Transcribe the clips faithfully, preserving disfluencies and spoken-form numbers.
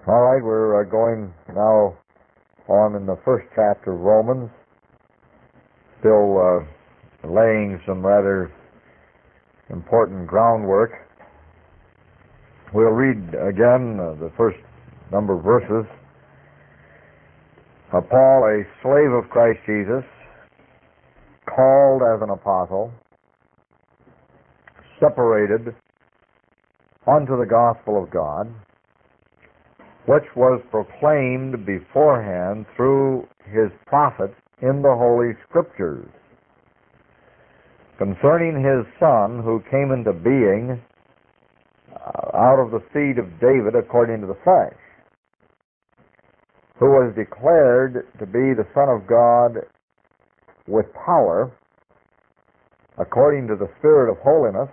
All right, we're uh, going now on in the first chapter of Romans, still uh, laying some rather important groundwork. We'll read again uh, the first number of verses. Uh, Paul, a slave of Christ Jesus, called as an apostle, separated unto the gospel of God, which was proclaimed beforehand through his prophets in the Holy Scriptures, concerning his Son, who came into being uh, out of the seed of David according to the flesh, who was declared to be the Son of God with power, according to the Spirit of holiness,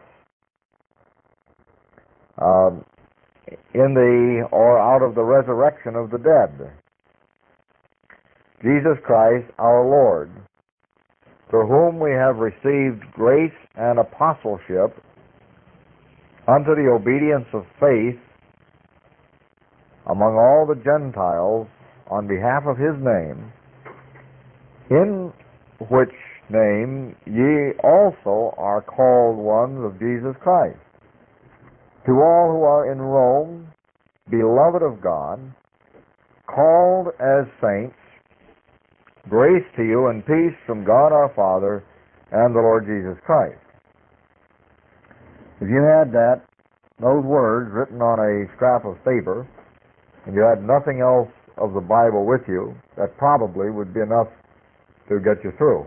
um, in the, or out of the resurrection of the dead, Jesus Christ our Lord, through whom we have received grace and apostleship unto the obedience of faith among all the Gentiles on behalf of his name, in which name ye also are called ones of Jesus Christ. To all who are in Rome, beloved of God, called as saints, grace to you and peace from God our Father and the Lord Jesus Christ. If you had that, those words written on a scrap of paper, and you had nothing else of the Bible with you, that probably would be enough to get you through.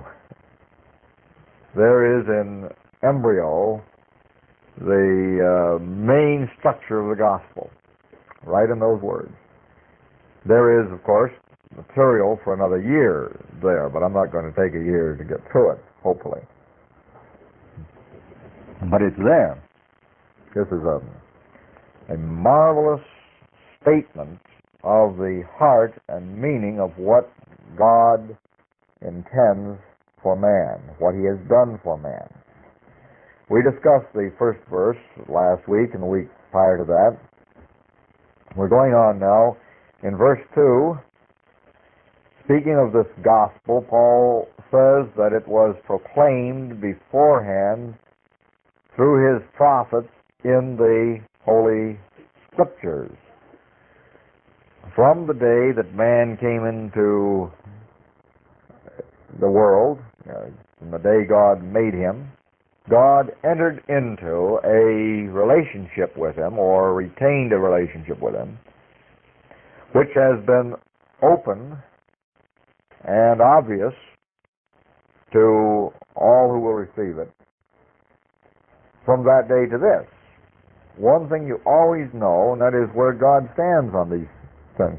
There is in embryo the uh, main structure of the gospel, right in those words. There is, of course, material for another year there, but I'm not going to take a year to get through it, hopefully. But it's there. This is a, a marvelous statement of the heart and meaning of what God intends for man, what he has done for man. We discussed the first verse last week and the week prior to that. We're going on now in verse two. Speaking of this gospel, Paul says that it was proclaimed beforehand through his prophets in the Holy Scriptures. From the day that man came into the world, uh, from the day God made him, God entered into a relationship with him, or retained a relationship with him, which has been open and obvious to all who will receive it from that day to this. One thing you always know, and that is where God stands on these things.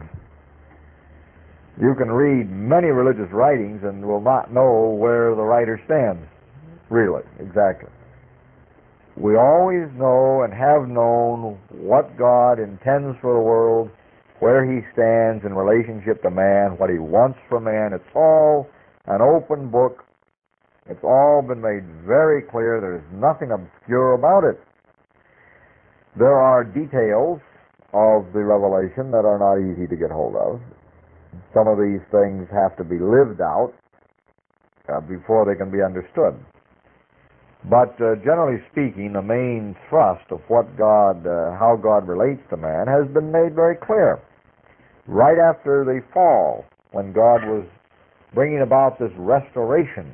You can read many religious writings and will not know where the writer stands. Really, exactly. We always know and have known what God intends for the world, where he stands in relationship to man, what he wants from man. It's all an open book. It's all been made very clear. There's nothing obscure about it. There are details of the revelation that are not easy to get hold of. Some of these things have to be lived out uh, before they can be understood. But uh, generally speaking, the main thrust of what God, uh, how God relates to man has been made very clear. Right after the fall, when God was bringing about this restoration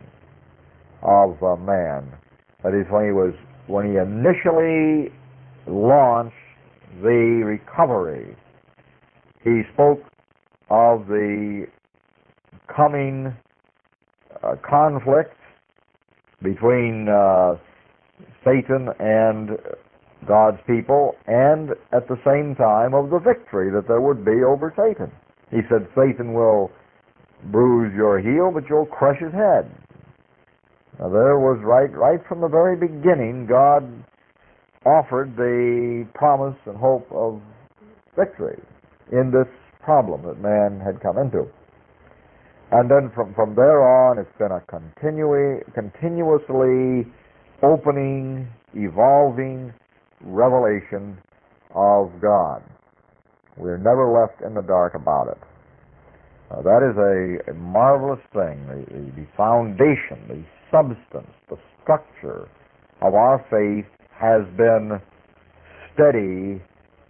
of uh, man, that is when he was, when he initially launched the recovery, he spoke of the coming uh, conflict between uh, Satan and God's people, and at the same time of the victory that there would be over Satan. He said, Satan will bruise your heel, but you'll crush his head. Now there was right, right from the very beginning, God offered the promise and hope of victory in this problem that man had come into. And then from, from there on, it's been a continui, continuously opening, evolving revelation of God. We're never left in the dark about it. Uh, that is a, a marvelous thing. The, the, the foundation, the substance, the structure of our faith has been steady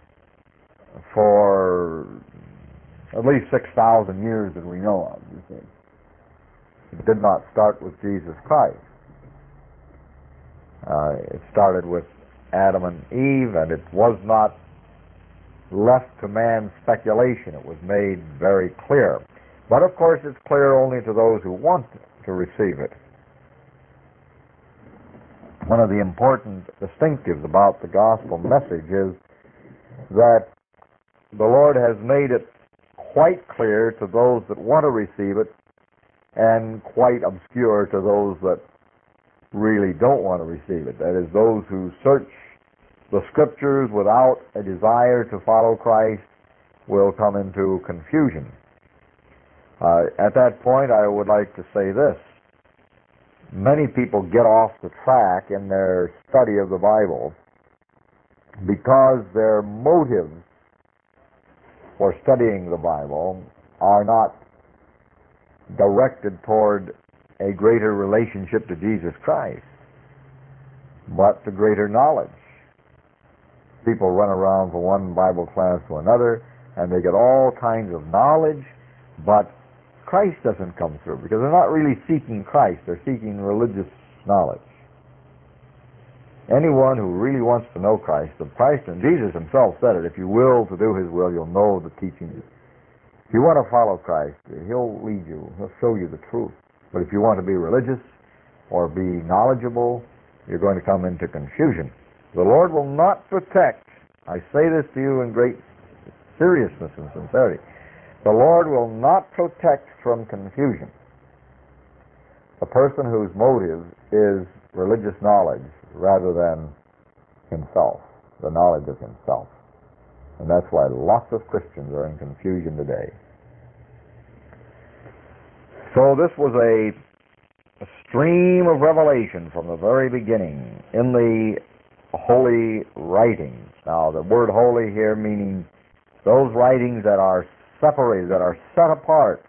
for at least six thousand years that we know of, you see. It did not start with Jesus Christ. Uh, it started with Adam and Eve, and it was not left to man's speculation. It was made very clear. But of course it's clear only to those who want to receive it. One of the important distinctives about the gospel message is that the Lord has made it quite clear to those that want to receive it and quite obscure to those that really don't want to receive it. That is, those who search the Scriptures without a desire to follow Christ will come into confusion. Uh, at that point, I would like to say this. Many people get off the track in their study of the Bible because their motives for studying the Bible are not directed toward a greater relationship to Jesus Christ, but to greater knowledge. People run around from one Bible class to another, and they get all kinds of knowledge, but Christ doesn't come through, because they're not really seeking Christ, they're seeking religious knowledge. Anyone who really wants to know Christ, the Christ and Jesus himself said it, if you will to do his will, you'll know the teachings. If you want to follow Christ, he'll lead you, he'll show you the truth. But if you want to be religious or be knowledgeable, you're going to come into confusion. The Lord will not protect, I say this to you in great seriousness and sincerity, the Lord will not protect from confusion a person whose motive is religious knowledge rather than himself, the knowledge of himself. And that's why lots of Christians are in confusion today. So this was a, a stream of revelation from the very beginning in the holy writings. Now, the word holy here meaning those writings that are separated, that are set apart.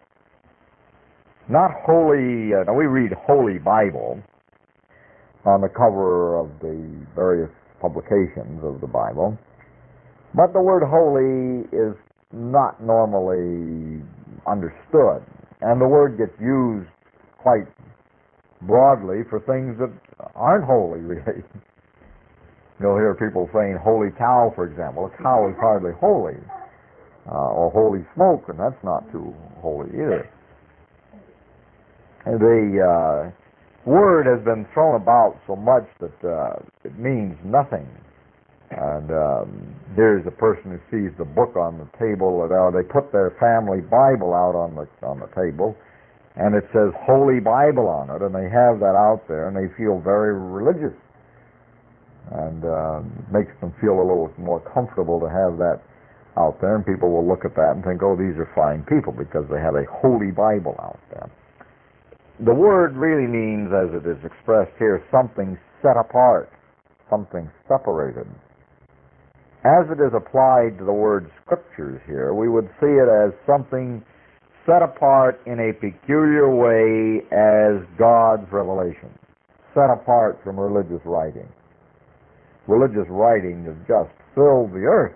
Not holy, uh, now we read Holy Bible on the cover of the various publications of the Bible, but the word holy is not normally understood, and the word gets used quite broadly for things that aren't holy, really. You'll hear people saying holy cow, for example. A cow is hardly holy. Uh, or holy smoke, and that's not too holy either. The uh, word has been thrown about so much that uh, it means nothing. And um, here's a person who sees the book on the table, or they put their family Bible out on the on the table, and it says Holy Bible on it, and they have that out there, and they feel very religious, and uh, makes them feel a little more comfortable to have that out there, and people will look at that and think, oh, these are fine people because they have a holy Bible out there. The word really means, as it is expressed here, something set apart, something separated. As it is applied to the word Scriptures here, we would see it as something set apart in a peculiar way as God's revelation, set apart from religious writing. Religious writing has just filled the earth.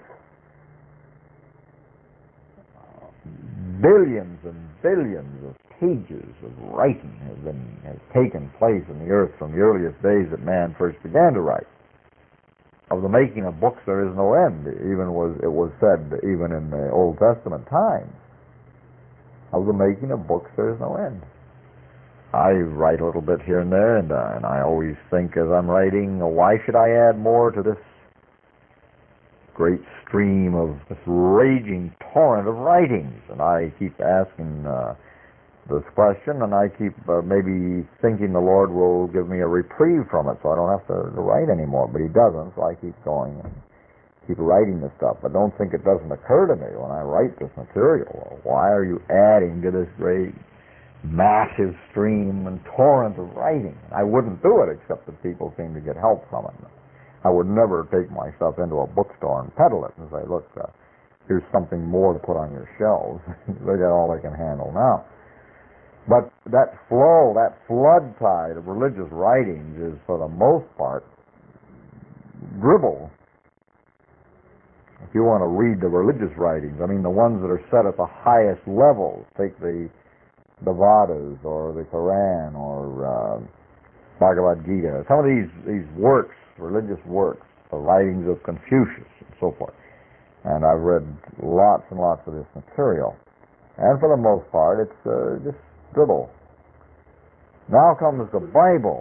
Billions and billions of pages of writing have been has taken place in the earth from the earliest days that man first began to write. Of the making of books there is no end. Even was it was said even in the Old Testament times. Of the making of books there is no end. I write a little bit here and there, and, uh, and I always think as I'm writing, why should I add more to this great stream of this raging torrent of writings? And I keep asking uh, this question, and I keep uh, maybe thinking the Lord will give me a reprieve from it so I don't have to, to write anymore, but he doesn't, so I keep going and keep writing this stuff. But don't think it doesn't occur to me when I write this material. Well, why are you adding to this great massive stream and torrent of writing? I wouldn't do it except that people seem to get help from it. I would never take my stuff into a bookstore and peddle it and say, look, uh, here's something more to put on your shelves. They got all they can handle now. But that flow, that flood tide of religious writings is, for the most part, dribble. If you want to read the religious writings, I mean the ones that are set at the highest levels, take the the Vedas or the Quran or uh, Bhagavad Gita, some of these, these works, religious works, the writings of Confucius and so forth. And I've read lots and lots of this material. And for the most part, it's uh, just dribble. Now comes the Bible.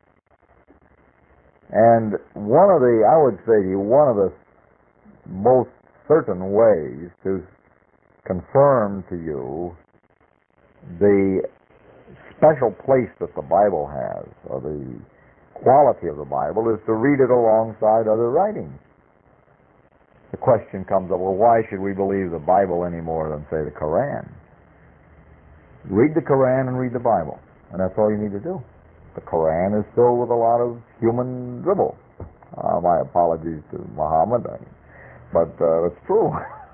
And one of the, I would say to you, one of the most certain ways to confirm to you the special place that the Bible has, or the quality of the Bible, is to read it alongside other writings. The question comes up, well, why should we believe the Bible any more than, say, the Quran? Read the Quran and read the Bible, and that's all you need to do. The Quran is filled with a lot of human dribble. Uh, my apologies to Muhammad, but uh, it's true.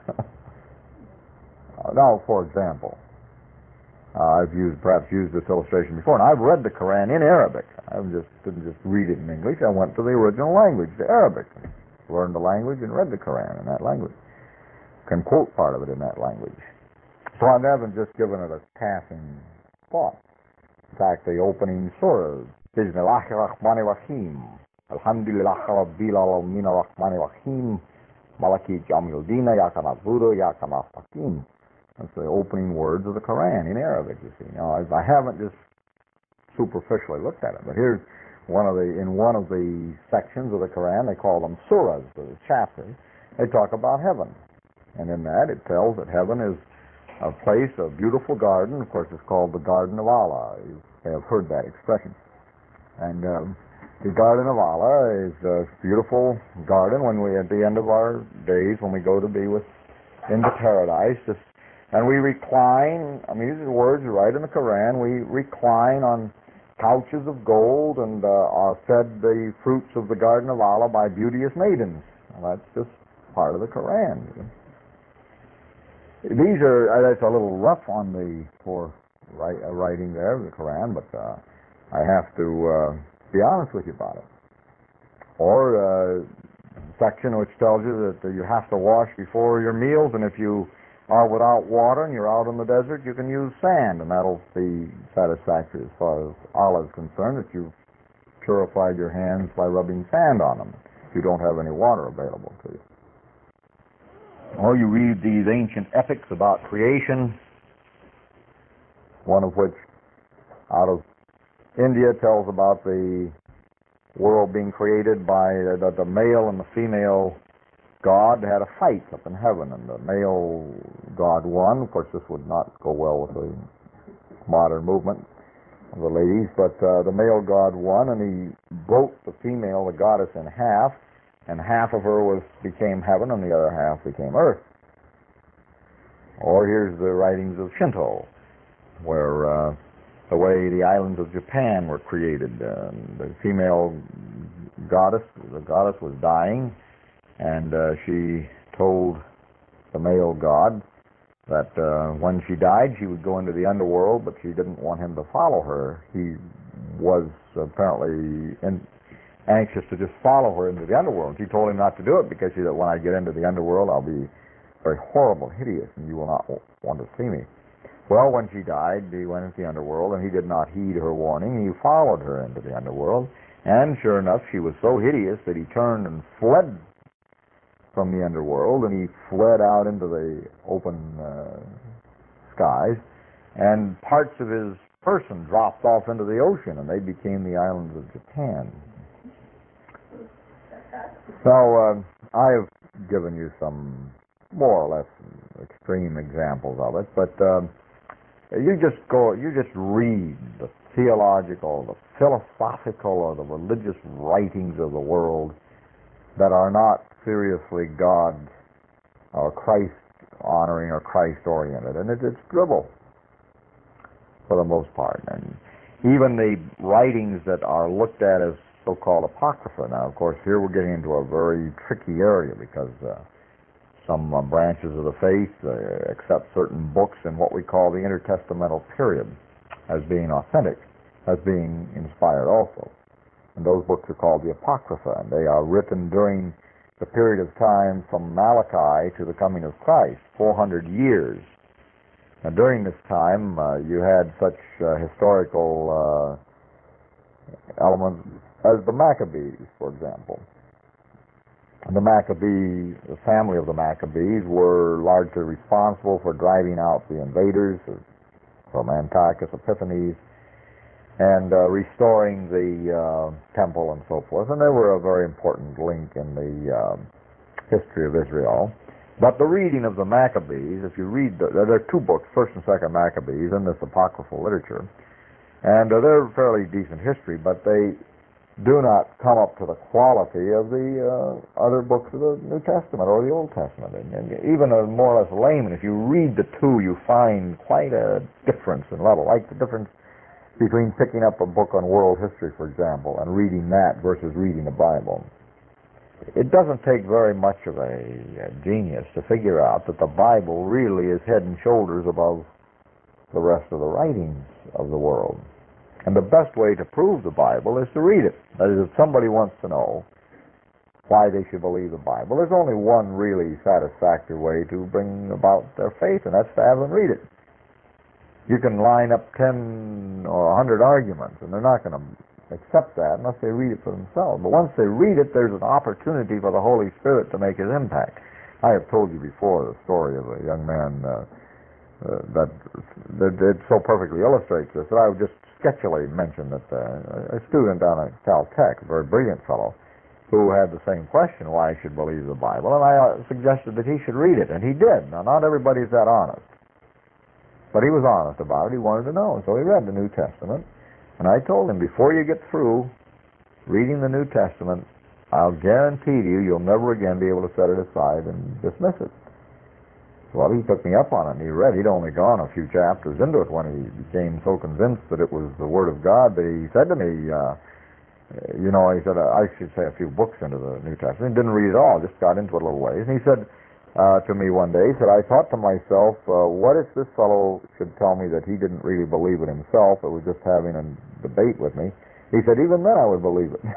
Now, for example, Uh, I've used, perhaps used this illustration before, and I've read the Quran in Arabic. I just didn't just read it in English. I went to the original language, the Arabic, learned the language and read the Quran in that language. Can quote part of it in that language. So I haven't just given it a passing thought. In fact, the opening surah, Bismillahir Rahmanir Rahim, Alhamdulillah Rabbil Alamin Rahmanir Rahim, Malaki Jamil Dina, Yaka Na'budu, Yaka Nasta'in. That's the opening words of the Quran in Arabic, you see. Now, I haven't just superficially looked at it, but here's one of the, in one of the sections of the Quran, they call them surahs, the chapters, they talk about heaven. And in that, it tells that heaven is a place, a beautiful garden. Of course, it's called the Garden of Allah. You may have heard that expression. And um, the Garden of Allah is a beautiful garden when we, at the end of our days, when we go to be with, into paradise, just and we recline, I mean, these are words right in the Quran, we recline on couches of gold and uh, are fed the fruits of the Garden of Allah by beauteous maidens. Well, that's just part of the Quran. These are, uh, that's a little rough on the for write, uh, writing there, the Quran, but uh, I have to uh, be honest with you about it. Or uh, a section which tells you that uh, you have to wash before your meals, and if you are without water and you're out in the desert, you can use sand, and that'll be satisfactory as far as Allah is concerned, that you've purified your hands by rubbing sand on them if you don't have any water available to you. Or you read these ancient epics about creation, one of which out of India tells about the world being created by the, the male and the female God had a fight up in heaven, and the male God won. Of course, this would not go well with the modern movement of the ladies, but uh, the male God won, and he broke the female, the goddess, in half, and half of her was became heaven, and the other half became earth. Or here's the writings of Shinto, where uh, the way the islands of Japan were created. Uh, the female goddess, the goddess was dying, and uh, she told the male god that uh, when she died, she would go into the underworld, but she didn't want him to follow her. He was apparently in, anxious to just follow her into the underworld. She told him not to do it because she said, when I get into the underworld, I'll be very horrible, hideous, and you will not want to see me. Well, when she died, he went into the underworld, and he did not heed her warning. He followed her into the underworld, and sure enough, she was so hideous that he turned and fled from the underworld, and he fled out into the open uh, skies, and parts of his person dropped off into the ocean, and they became the islands of Japan. So uh, I have given you some more or less extreme examples of it, but uh, you just go, you just read the theological, the philosophical, or the religious writings of the world that are not seriously God or Christ honoring or Christ oriented, and it, it's dribble for the most part. And even the writings that are looked at as so-called apocrypha. Now, of course, here we're getting into a very tricky area because uh, some uh, branches of the faith uh, accept certain books in what we call the intertestamental period as being authentic, as being inspired also. And those books are called the Apocrypha, and they are written during the period of time from Malachi to the coming of Christ, four hundred years. And during this time, uh, you had such uh, historical uh, elements as the Maccabees, for example. The Maccabees, the family of the Maccabees, were largely responsible for driving out the invaders from Antiochus Epiphanes and uh, restoring the uh, temple and so forth. And they were a very important link in the uh, history of Israel. But the reading of the Maccabees, if you read, the, there are two books, First and Second Maccabees, in this apocryphal literature, and uh, they're fairly decent history, but they do not come up to the quality of the uh, other books of the New Testament or the Old Testament. And, and even a more or less layman, if you read the two, you find quite a difference in level, like the difference between picking up a book on world history, for example, and reading that versus reading the Bible. It doesn't take very much of a, a genius to figure out that the Bible really is head and shoulders above the rest of the writings of the world. And the best way to prove the Bible is to read it. That is, if somebody wants to know why they should believe the Bible, there's only one really satisfactory way to bring about their faith, and that's to have them read it. You can line up ten or a hundred arguments, and they're not going to accept that unless they read it for themselves. But once they read it, there's an opportunity for the Holy Spirit to make his impact. I have told you before the story of a young man uh, uh, that, that it so perfectly illustrates this that I would just sketchily mention that uh, a student down at Caltech, a very brilliant fellow, who had the same question, why I should believe the Bible, and I uh, suggested that he should read it, and he did. Now, not everybody's that honest, but he was honest about it. He wanted to know, so he read the New Testament. And I told him, before you get through reading the New Testament, I'll guarantee to you you'll never again be able to set it aside and dismiss it. Well, he took me up on it, and he read. He'd only gone a few chapters into it when he became so convinced that it was the Word of God that he said to me, uh, you know, he said, I should say a few books into the New Testament. He didn't read it all, just got into it a little ways. And he said uh, to me one day, he said, I thought to myself, uh, what if this fellow should tell me that he didn't really believe it himself, but was just having a debate with me? He said, even then I would believe it.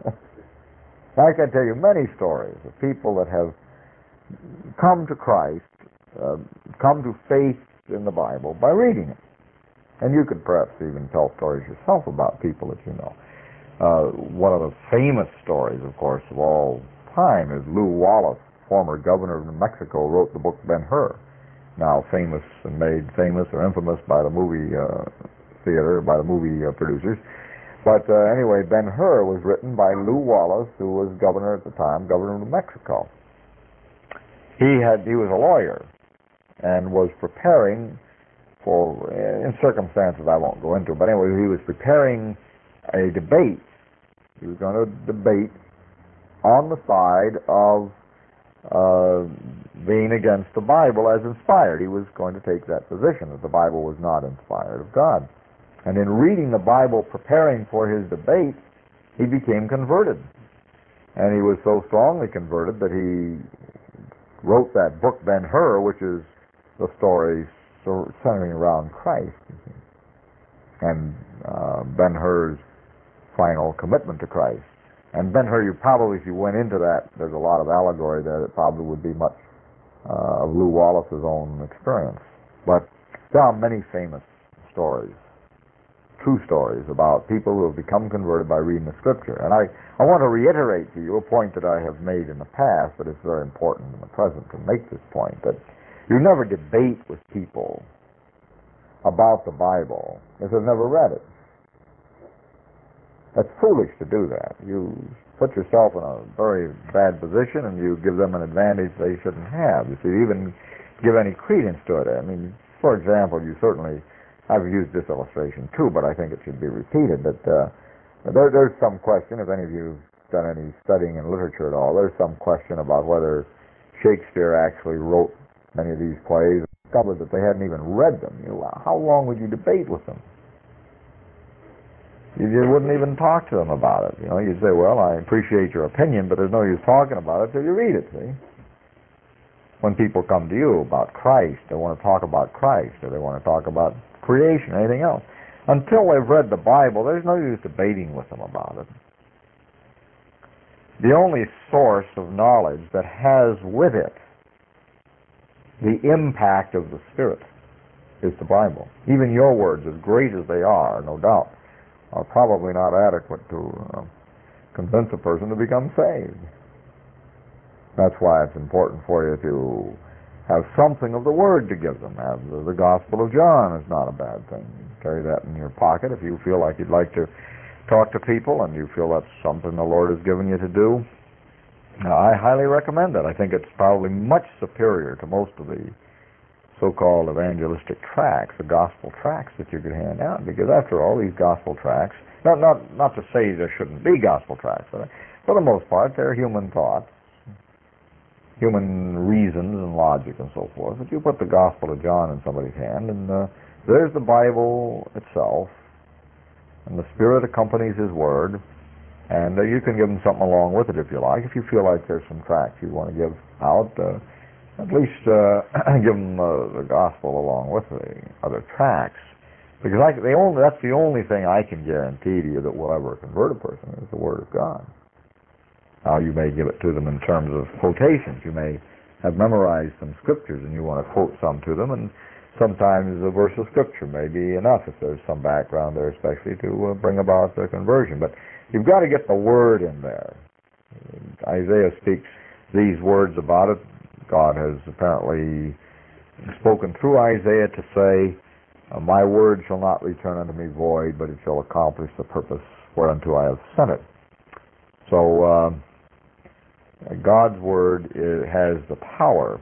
I can tell you many stories of people that have come to Christ, uh, come to faith in the Bible by reading it. And you could perhaps even tell stories yourself about people that you know. Uh, one of the famous stories, of course, of all time is Lew Wallace, former governor of New Mexico, wrote the book Ben-Hur, now famous and made famous or infamous by the movie uh, theater, by the movie uh, producers. But uh, anyway, Ben-Hur was written by Lew Wallace, who was governor at the time, governor of New Mexico. He had he was a lawyer and was preparing for, in circumstances I won't go into, but anyway, he was preparing a debate. He was going to debate on the side of uh, being against the Bible as inspired. He was going to take that position, that the Bible was not inspired of God. And in reading the Bible, preparing for his debate, he became converted. And he was so strongly converted that he wrote that book, Ben-Hur, which is the story centering around Christ. And uh, Ben-Hur's final commitment to Christ. And Ben-Hur, you probably, if you went into that, there's a lot of allegory there that probably would be much uh, of Lew Wallace's own experience. But there are many famous stories, true stories, about people who have become converted by reading the Scripture. And I, I want to reiterate to you a point that I have made in the past, but it's very important in the present to make this point, that you never debate with people about the Bible if they've never read it. That's foolish to do that. You put yourself in a very bad position and you give them an advantage they shouldn't have. You see, even give any credence to it. I mean, for example, you certainly, I've used this illustration too, but I think it should be repeated, that uh, there, there's some question, if any of you have done any studying in literature at all, there's some question about whether Shakespeare actually wrote many of these plays and discovered that they hadn't even read them. You know, how long would you debate with them? You just wouldn't even talk to them about it. You know, you'd say, well, I appreciate your opinion, but there's no use talking about it till you read it, see? when people come to you about Christ, they want to talk about Christ, or they want to talk about creation or anything else. Until they've read the Bible, there's no use debating with them about it. The only source of knowledge that has with it the impact of the Spirit is the Bible. Even your words, as great as they are, no doubt, are probably not adequate to uh, convince a person to become saved. That's why it's important for you to have something of the Word to give them. Have the, the Gospel of John is not a bad thing. Carry that in your pocket if you feel like you'd like to talk to people and you feel that's something the Lord has given you to do. Now, I highly recommend it. I think it's probably much superior to most of the so-called evangelistic tracts, the gospel tracts that you could hand out, because after all, these gospel tracts, not not not to say there shouldn't be gospel tracts, but for the most part, they're human thoughts, human reasons and logic and so forth. But you put the Gospel of John in somebody's hand, and uh, there's the Bible itself, and the Spirit accompanies His Word, and uh, you can give them something along with it if you like. If you feel like there's some tracts you want to give out, uh, at least uh, give them uh, the Gospel along with the other tracts, because I, the only, that's the only thing I can guarantee to you that will ever convert a person is the Word of God. Now, you may give it to them in terms of quotations. You may have memorized some scriptures and you want to quote some to them, and sometimes a verse of scripture may be enough if there's some background there, especially to uh, bring about their conversion. But you've got to get the Word in there. Isaiah speaks these words about it. God has apparently spoken through Isaiah to say, my word shall not return unto me void, but it shall accomplish the purpose whereunto I have sent it. So uh, God's Word is, has the power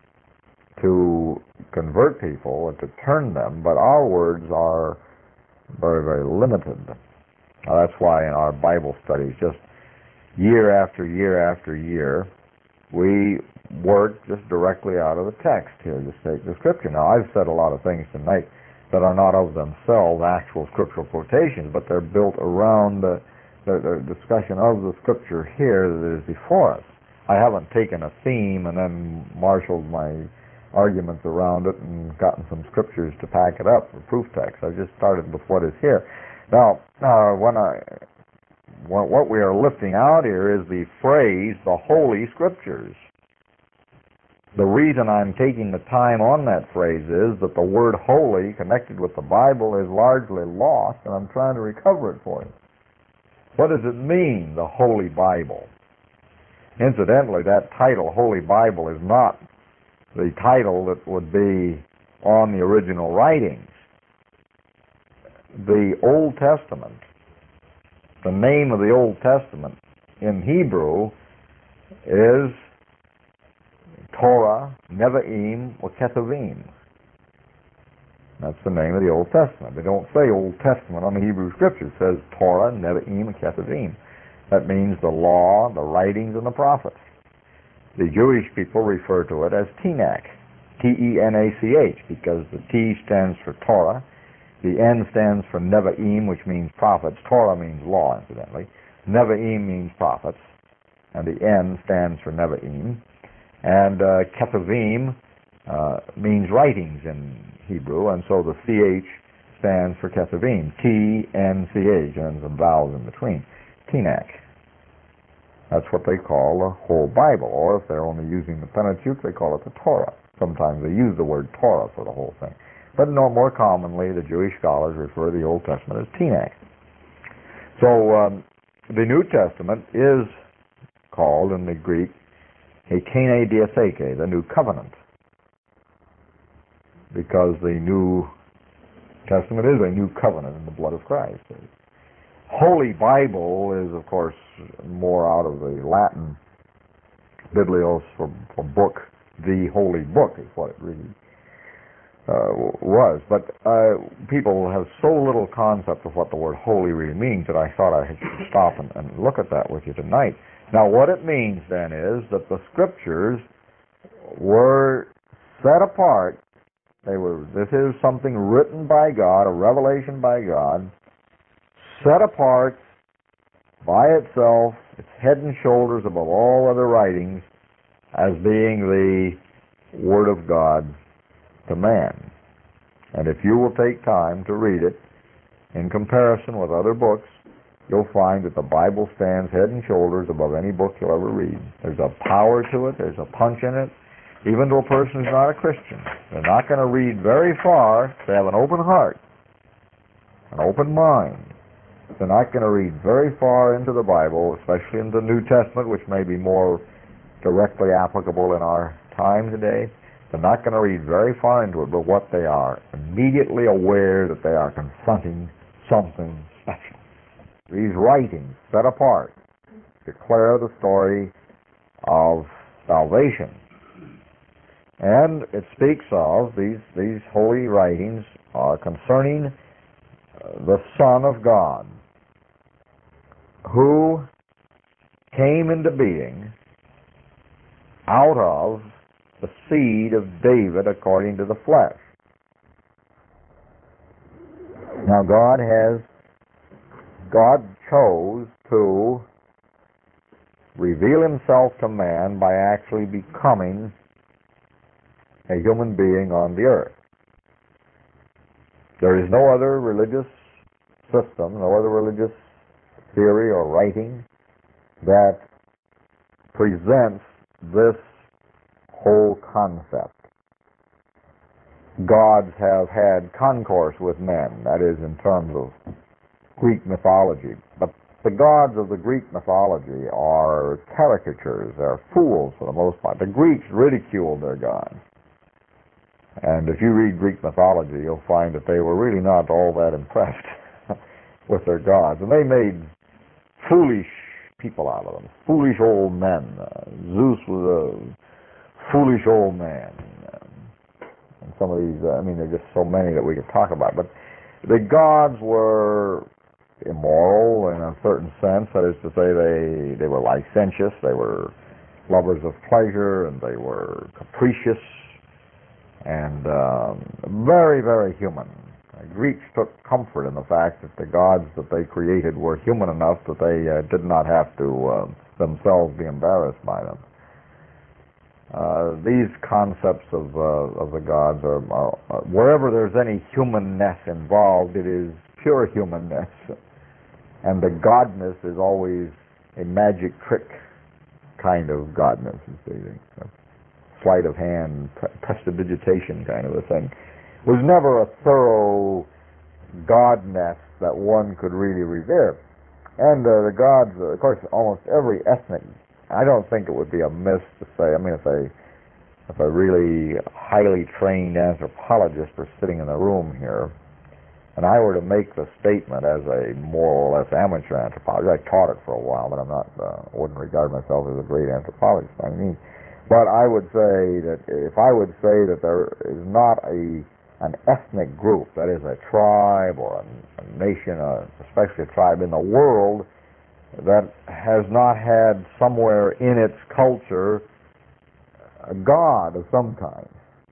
to convert people and to turn them, but our words are very, very limited. Now, that's why in our Bible studies, just year after year after year, we work just directly out of the text here, just take the Scripture. Now, I've said a lot of things tonight that are not of themselves actual scriptural quotations, but they're built around the, the, the discussion of the Scripture here that is before us. I haven't taken a theme and then marshaled my arguments around it and gotten some scriptures to pack it up for proof text. I've just started with what is here. Now, uh, when I, what we are lifting out here is the phrase, the Holy Scriptures. The reason I'm taking the time on that phrase is that the word holy connected with the Bible is largely lost, and I'm trying to recover it for you. What does it mean, the Holy Bible? Incidentally, that title, Holy Bible, is not the title that would be on the original writings. The Old Testament, the name of the Old Testament in Hebrew is Torah, Nevi'im, or Ketuvim. That's the name of the Old Testament. They don't say Old Testament on the Hebrew Scriptures. It says Torah, Nevi'im, and Ketuvim. That means the law, the writings, and the prophets. The Jewish people refer to it as Tanakh, T E N A C H, because the T stands for Torah, the N stands for Nevi'im, which means prophets. Torah means law, incidentally. Nevi'im means prophets, and the N stands for Nevi'im. And uh, Ketuvim uh, means writings in Hebrew, and so the C H stands for Ketuvim, T N C H, and some vowels in between. Tanakh. That's what they call the whole Bible, or if they're only using the Pentateuch, they call it the Torah. Sometimes they use the word Torah for the whole thing. But no, more commonly, the Jewish scholars refer to the Old Testament as Tanakh. So um, the New Testament is called in the Greek Ekene Diatheke, the New Covenant, because the New Testament is a new covenant in the blood of Christ. Holy Bible is, of course, more out of the Latin biblios for, for book. The holy book is what it really uh, was. But uh, people have so little concept of what the word holy really means that I thought I should stop and, and look at that with you tonight. Now, what it means then is that the Scriptures were set apart. They were. This is something written by God, a revelation by God, set apart by itself, its head and shoulders above all other writings, as being the Word of God to man. And if you will take time to read it, in comparison with other books, you'll find that the Bible stands head and shoulders above any book you'll ever read. There's a power to it. There's a punch in it. Even to a person who's not a Christian, they're not going to read very far. They have an open heart, an open mind. They're not going to read very far into the Bible, especially in the New Testament, which may be more directly applicable in our time today. They're not going to read very far into it, but what they are immediately aware that they are confronting something special. These writings, set apart, declare the story of salvation. And it speaks of, these, these holy writings are concerning uh, the Son of God, who came into being out of the seed of David according to the flesh. Now God has, God chose to reveal himself to man by actually becoming a human being on the earth. There is no other religious system, no other religious theory or writing that presents this whole concept. Gods have had concourse with men, that is, in terms of Greek mythology. But the gods of the Greek mythology are caricatures, they're fools for the most part. The Greeks ridiculed their gods. And if you read Greek mythology, you'll find that they were really not all that impressed with their gods. And they made foolish people out of them, foolish old men. Uh, Zeus was a foolish old man. Um, and some of these, uh, I mean, there are just so many that we could talk about. But the gods were immoral in a certain sense. That is to say, they, they were licentious, they were lovers of pleasure, and they were capricious, and um, very, very human. The Greeks took comfort in the fact that the gods that they created were human enough that they uh, did not have to uh, themselves be embarrassed by them. Uh, these concepts of uh, of the gods are, are, are wherever there's any humanness involved, it is pure humanness, and the godness is always a magic trick kind of godness. You see, sleight of hand, prestidigitation kind of a thing. It was never a thorough godness that one could really revere. And uh, the gods, uh, of course, almost every ethnic, I don't think it would be amiss to say, I mean, if a, if a really highly trained anthropologist were sitting in the room here, and I were to make the statement as a more or less amateur anthropologist, I taught it for a while, but I'm not, uh, wouldn't regard myself as a great anthropologist by any means. But I would say that if I would say that there is not a an ethnic group, that is a tribe or a, a nation, uh, especially a tribe in the world, that has not had somewhere in its culture a god of some kind.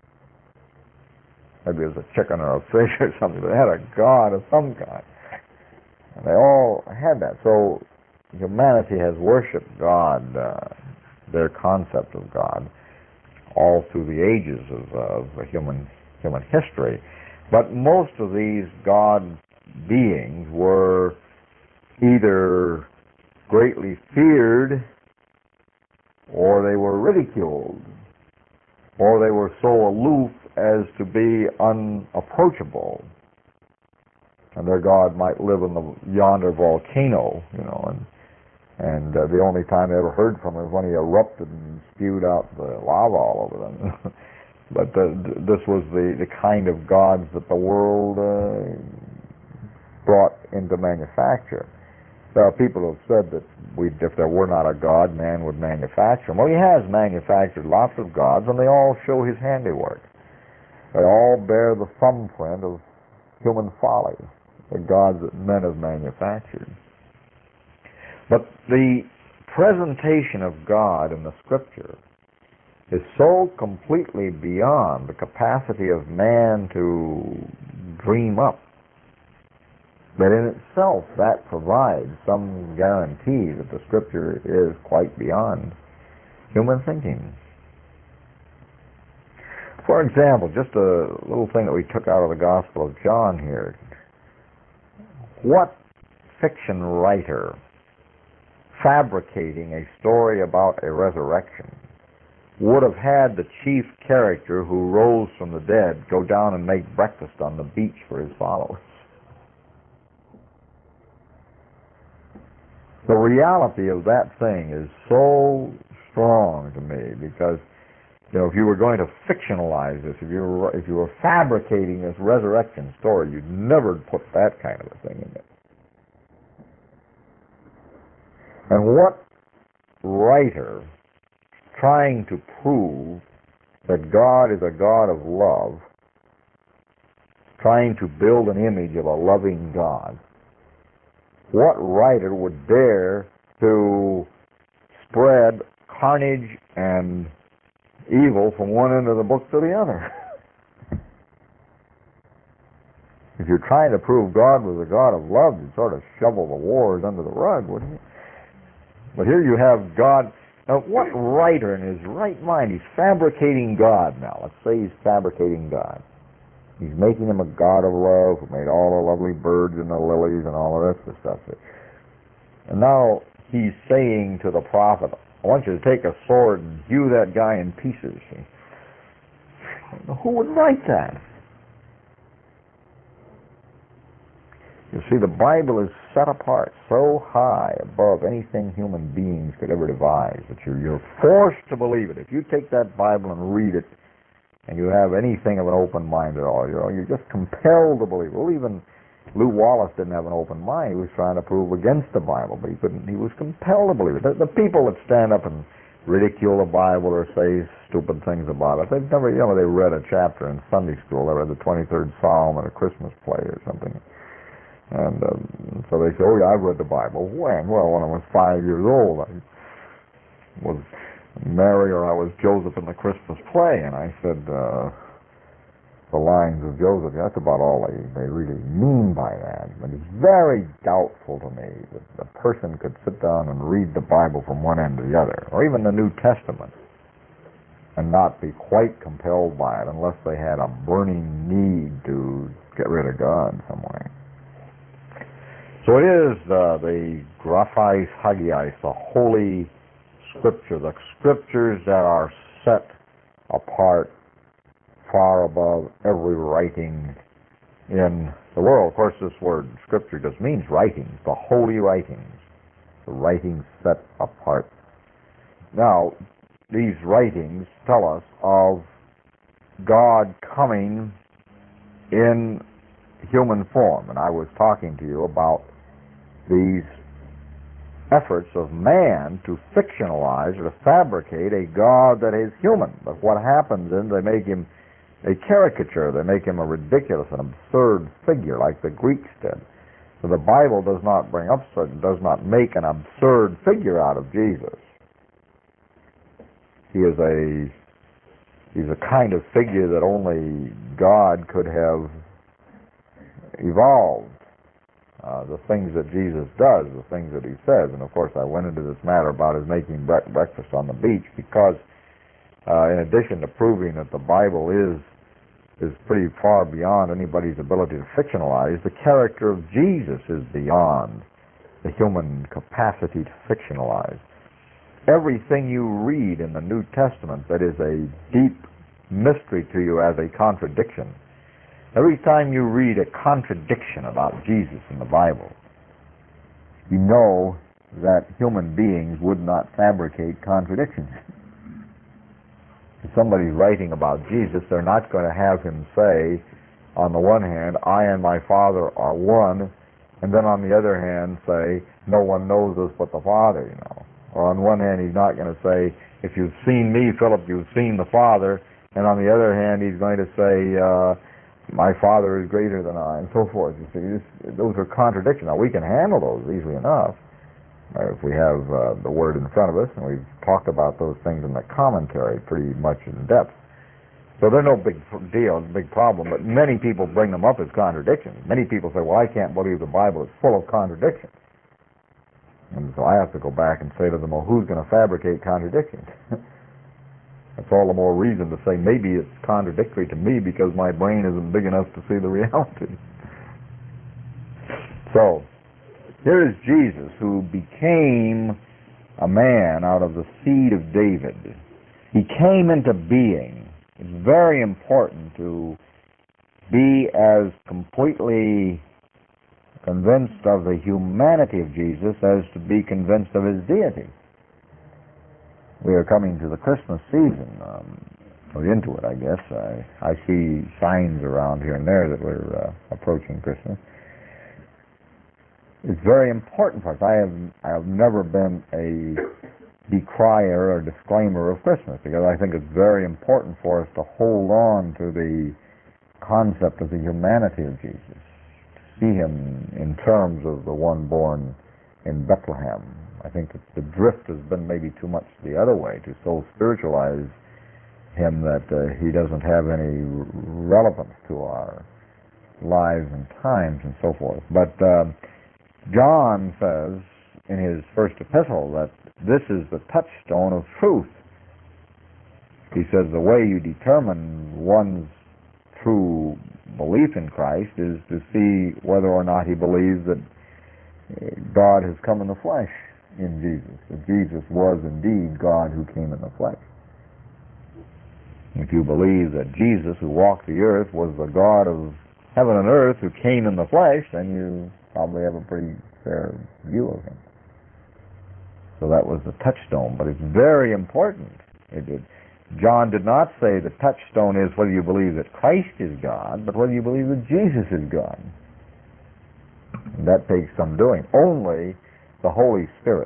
Maybe it was a chicken or a fish or something, but they had a god of some kind. And they all had that. So humanity has worshipped God, uh, their concept of God, all through the ages of, uh, of the human human history. But most of these God beings were either greatly feared, or they were ridiculed, or they were so aloof as to be unapproachable. And their God might live in the yonder volcano, you know, and And uh, the only time they ever heard from him was when he erupted and spewed out the lava all over them. But uh, this was the, the kind of gods that the world uh, brought into manufacture. There are people who have said that we, if there were not a God, man would manufacture them. Well, he has manufactured lots of gods, and they all show his handiwork. They all bear the thumbprint of human folly, the gods that men have manufactured. But the presentation of God in the Scripture is so completely beyond the capacity of man to dream up that in itself that provides some guarantee that the Scripture is quite beyond human thinking. For example, just a little thing that we took out of the Gospel of John here. What fiction writer fabricating a story about a resurrection would have had the chief character who rose from the dead go down and make breakfast on the beach for his followers? The reality of that thing is so strong to me, because you know, if you were going to fictionalize this, if you were if you were fabricating this resurrection story, you'd never put that kind of a thing in it. And what writer trying to prove that God is a God of love, trying to build an image of a loving God, what writer would dare to spread carnage and evil from one end of the book to the other? If you're trying to prove God was a God of love, you'd sort of shovel the wars under the rug, wouldn't you? But here you have God. Now, what writer in his right mind, he's fabricating God now. Let's say he's fabricating God. He's making him a God of love who made all the lovely birds and the lilies and all the rest of the stuff. And now he's saying to the prophet, I want you to take a sword and hew that guy in pieces. Who would write that? You see, the Bible is set apart so high above anything human beings could ever devise that you're, you're forced to believe it. If you take that Bible and read it, and you have anything of an open mind at all, you know, you're just compelled to believe it. Well, even Lew Wallace didn't have an open mind. He was trying to prove against the Bible, but he couldn't. He was compelled to believe it. The, the people that stand up and ridicule the Bible or say stupid things about it, they've never, you know, they read a chapter in Sunday school. They read the twenty-third Psalm at a Christmas play or something. And um, so they say, oh, yeah, I've read the Bible. When? Well, when I was five years old, I was Mary or I was Joseph in the Christmas play. And I said, uh, the lines of Joseph, that's about all they, they really mean by that. But it's very doubtful to me that a person could sit down and read the Bible from one end to the other, or even the New Testament, and not be quite compelled by it unless they had a burning need to get rid of God some way. So it is uh, the Graphais Hagiais, the Holy Scripture, the Scriptures that are set apart far above every writing in the world. Of course, this word Scripture just means writings, the holy writings, the writings set apart. Now, these writings tell us of God coming in human form, and I was talking to you about these efforts of man to fictionalize or to fabricate a God that is human. But what happens is they make him a caricature, they make him a ridiculous and absurd figure like the Greeks did. So the Bible does not bring up, does not make an absurd figure out of Jesus. He is a he's a kind of figure that only God could have evolved. Uh, the things that Jesus does, the things that he says. And of course I went into this matter about his making bre- breakfast on the beach because uh, in addition to proving that the Bible is is pretty far beyond anybody's ability to fictionalize, the character of Jesus is beyond the human capacity to fictionalize. Everything you read in the New Testament that is a deep mystery to you as a contradiction, every time you read a contradiction about Jesus in the Bible, you know that human beings would not fabricate contradictions. If somebody's writing about Jesus, they're not going to have him say, on the one hand, I and my Father are one, and then on the other hand say, no one knows us but the Father, you know. Or on one hand, he's not going to say, if you've seen me, Philip, you've seen the Father, and on the other hand, he's going to say, uh, my Father is greater than I, and so forth. You see, this, those are contradictions. Now, we can handle those easily enough uh, if we have uh, the Word in front of us, and we've talked about those things in the commentary pretty much in depth. So they're no big deal, big problem, but many people bring them up as contradictions. Many people say, well, I can't believe the Bible is full of contradictions. And so I have to go back and say to them, well, who's going to fabricate contradictions? That's all the more reason to say maybe it's contradictory to me because my brain isn't big enough to see the reality. So, here is Jesus who became a man out of the seed of David. He came into being. It's very important to be as completely convinced of the humanity of Jesus as to be convinced of his deity. We are coming to the Christmas season. Um, we're into it, I guess. I, I see signs around here and there that we're uh, approaching Christmas. It's very important for us. I have I have never been a decrier or disclaimer of Christmas because I think it's very important for us to hold on to the concept of the humanity of Jesus, to see him in terms of the one born in Bethlehem. I think that the drift has been maybe too much the other way, to so spiritualize him that uh, he doesn't have any relevance to our lives and times and so forth. But uh, John says in his first epistle that this is the touchstone of truth. He says the way you determine one's true belief in Christ is to see whether or not he believes that God has come in the flesh in Jesus, that Jesus was indeed God who came in the flesh. If you believe that Jesus, who walked the earth, was the God of heaven and earth who came in the flesh, then you probably have a pretty fair view of him. So that was the touchstone, but it's very important. It did. John did not say the touchstone is whether you believe that Christ is God, but whether you believe that Jesus is God. And that takes some doing. Only the Holy Spirit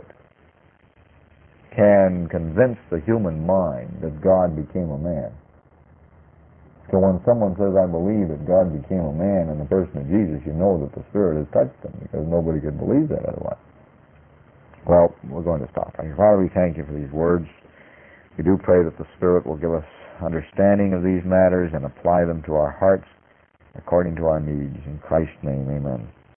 can convince the human mind that God became a man. So when someone says, I believe that God became a man in the person of Jesus, you know that the Spirit has touched them, because nobody could believe that otherwise. Well, we're going to stop. Father, we thank you for these words. We do pray that the Spirit will give us understanding of these matters and apply them to our hearts according to our needs. In Christ's name, amen.